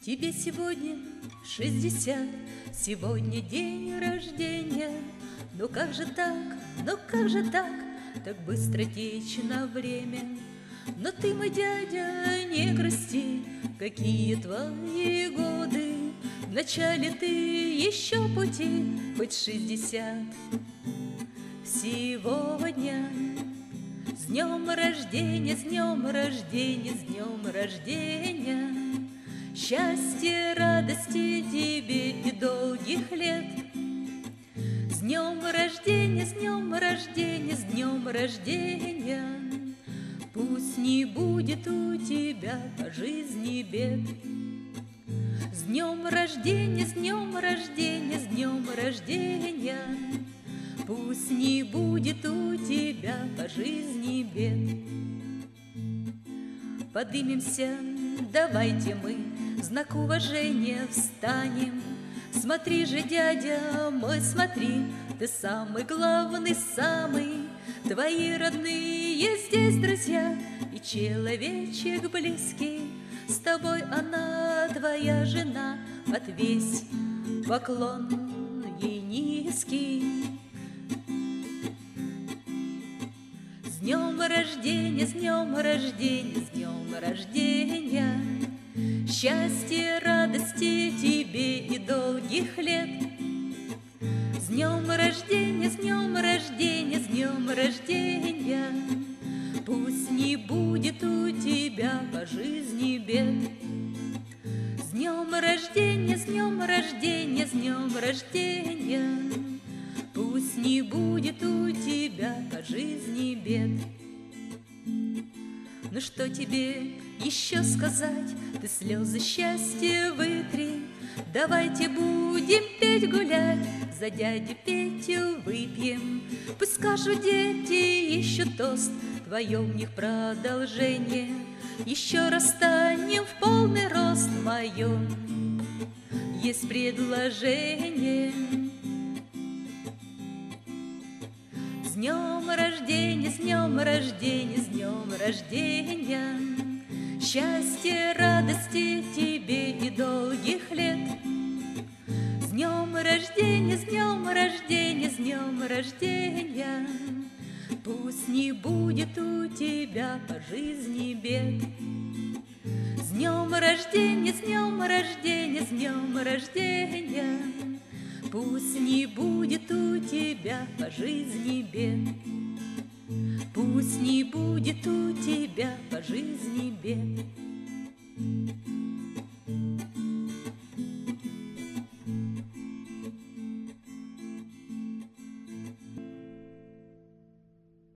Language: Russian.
Тебе сегодня 60, сегодня день рождения. Ну как же так, ну как же так, так быстро течно время. Но ты, мой дядя, не грусти, какие твои годы. В начале ты еще пути, хоть 60. Сегодня с днем рождения, с днем рождения, с днем рождения. Счастья, радости тебе и долгих лет. С днем рождения, с днем рождения, с днем рождения. Пусть не будет у тебя по жизни бед. С днем рождения, с днем рождения, с днем рождения. Пусть не будет у тебя по жизни бед. Подымемся, давайте мы, в знак уважения встанем. Смотри же, дядя мой, смотри, ты самый главный, самый. Твои родные здесь друзья и человечек близкий. С тобой она, твоя жена, отвесь поклон ей низкий. С днем рождения, с днем рождения, с днем рождения. Счастья, радости тебе и долгих лет. С днем рождения, с днем рождения, с днем рождения. Пусть не будет у тебя по жизни бед. С днем рождения, с днем рождения, с днем рождения. Пусть не будет у тебя по жизни бед. Ну что тебе еще сказать? Ты слезы счастья вытри. Давайте будем петь, гулять, за дядю Петю выпьем. Пусть скажут дети еще тост, твое в них продолжение. Еще раз станем в полный рост, мое есть предложение. С днем рождения, с днем рождения, с днем рождения. Счастья, радости тебе и долгих лет. С днем рождения, с днем рождения, с днем рождения. Пусть не будет у тебя по жизни бед. С днем рождения, с днем рождения, с днем рождения. Пусть не будет у тебя по жизни бед. Пусть не будет у тебя по жизни бед.